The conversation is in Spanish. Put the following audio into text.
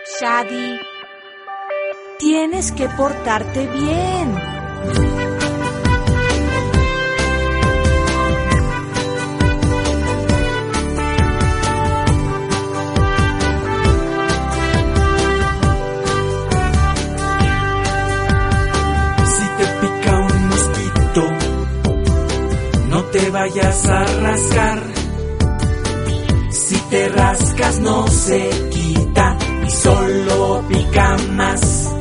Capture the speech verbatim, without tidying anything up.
Shadi, tienes que portarte bien. No te vayas a rascar. Si te rascas no se quita y solo pica más.